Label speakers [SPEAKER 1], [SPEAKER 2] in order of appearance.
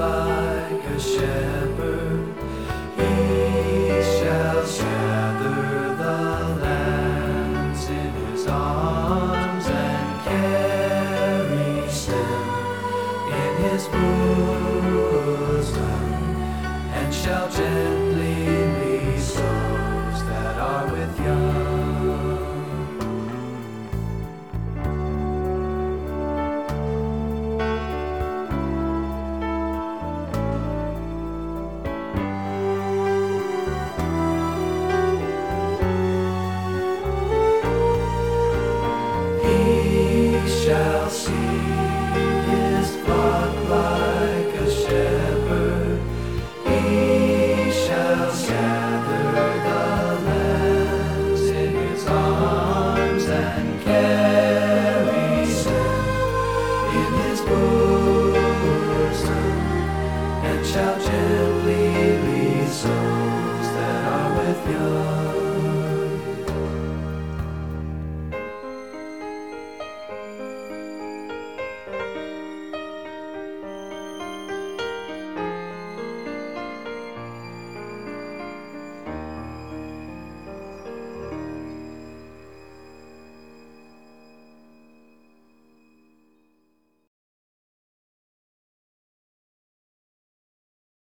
[SPEAKER 1] like a shepherd. He shall gather the lambs in his arms and carry them in his bosom, and shall gently lead those that are with young. He shall see his flock like a shepherd. He shall gather the lambs in his arms and carry